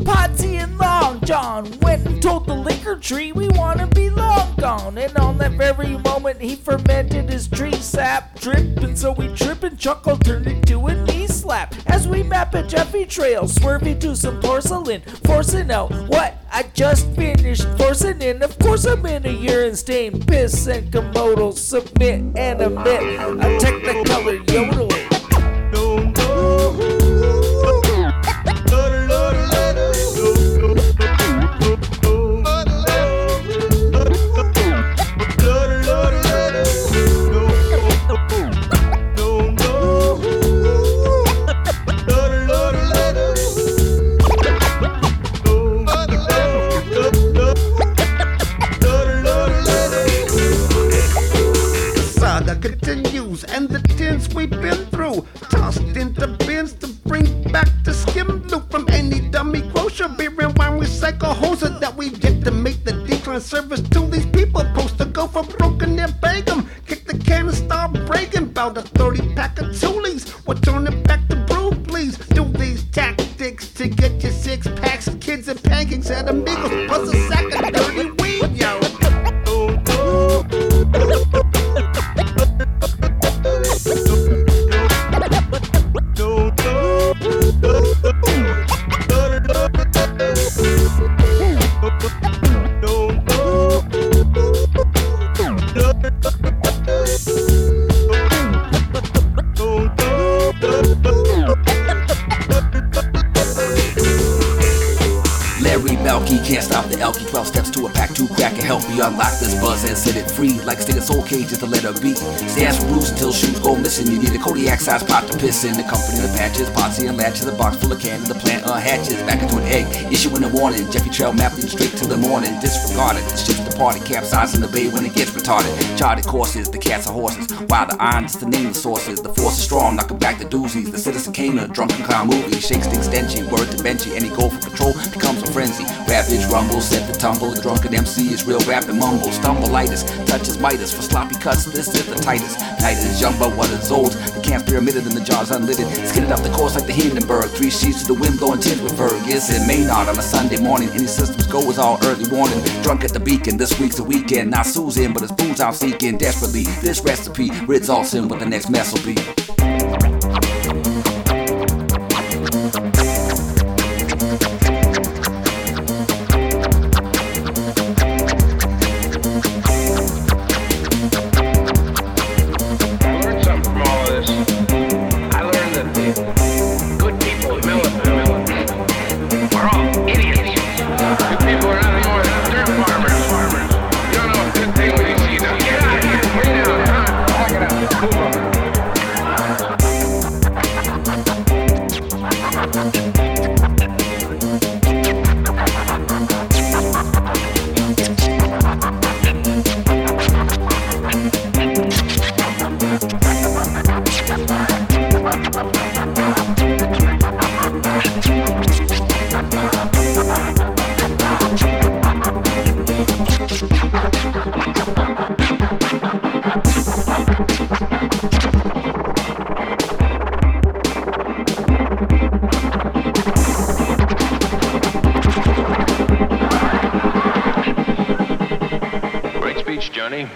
Potsy and Long John went and told the liquor tree we want to be long gone. And on that very moment he fermented his tree sap drip, and so we trip and chuckle turned into a knee slap. As we map a Jeffy trail, swervy to some porcelain, forcing out what I just finished forcing in. Of course I'm in a urine stain, piss and commodal, submit and emit a technicolor yodeling. Continues, and the tins we've been through, tossed into bins to bring back the skim loop from any dummy grocer, beer and wine recycle hoser that we've yet to make the decline service to these people. Supposed to go for broken and bag 'em, kick the can and start breaking. About a 30-pack of Toolies, we're turning back to brew, please. Do these tactics to get your 6-packs, kids and pancakes at Amigos, plus a sack of dirty weed, yo. Melky can't stop the Elky. 12 steps to a pack, 2 crack and help me unlock this buzz and set it free. Like sticking soul cages to let her be. Stands for rules until shoes go missing. You need a Kodiak size pot to piss in. The company of the patches, Potsy and latches, a box full of candy. The plant unhatches back into an egg. Issue in the warning. Jeffy Trail mapping straight to the morning. Disregarded. The ship's departed. Capsize in the bay when it gets retarded. Charted courses, the cats are horses. While the iron is the name of the sources. The force is strong, knocking back the doozies. The Citizen Kane, a drunken clown movie. Shakes things stenchy, word to Benchy. Any go for patrol becomes a frenzy. Ravage rumble, set the tumble. The drunken MC is real rap and mumble. Stumbleitis, touches Midas. For sloppy cuts, this is the tightest. Night is young, but what is old? The can's pyramided and the jar's unlidded. Skidded up the course like the Hindenburg. 3 sheets to the wind blowing tins with Fergus and Maynard on a Sunday morning. Any systems go was all early warning. Drunk at the beacon, this week's the weekend. Not Susan, but it's booze I'm seeking desperately. This recipe rids all sin, what the next mess will be. Johnny.